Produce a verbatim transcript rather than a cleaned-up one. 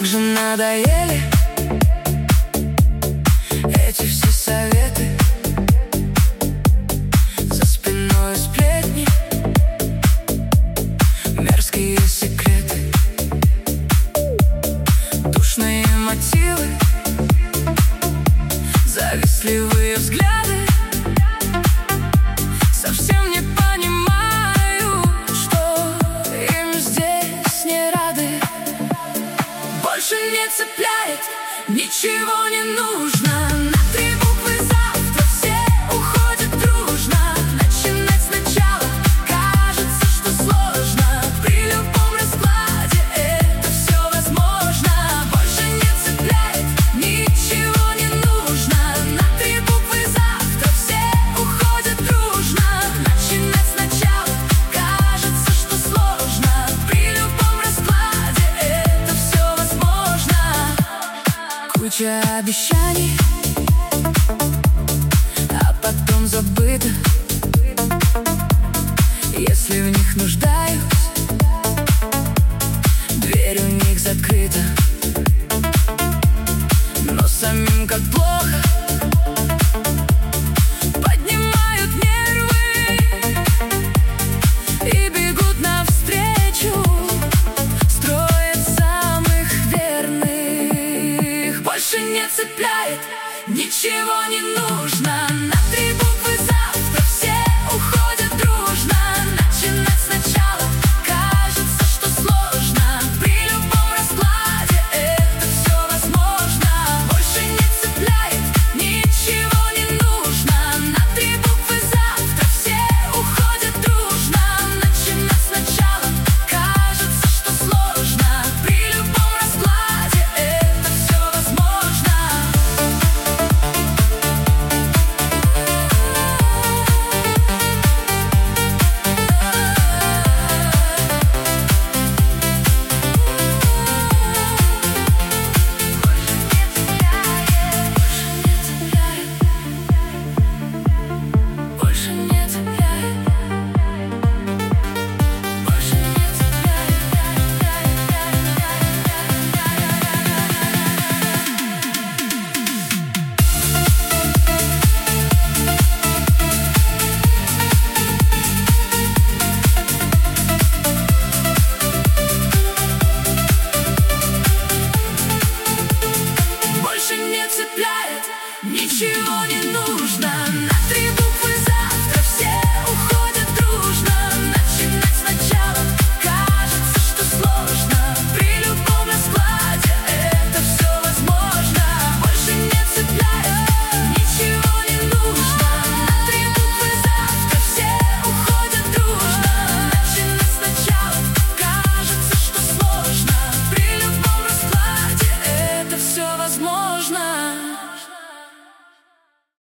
Как же надоели эти все советы, за спиной сплетни, мерзкие секреты, душные мотивы, завистливые взгляды. Совсем не понимаю, что им здесь не рады. Больше не цепляет, ничего не нужно. На три буквы завтра все уходят дружно. Начинать сначала кажется, что сложно. При любом раскладе это все возможно. Больше не цепляет, ничего не нужно. На три буквы завтра все уходят дружно. Начинать сначала кажется, что сложно. При любом раскладе это все возможно. Куча обещаний, а потом забыто. Если в них нуждаюсь, дверь у них закрыта. Но самим как плохо,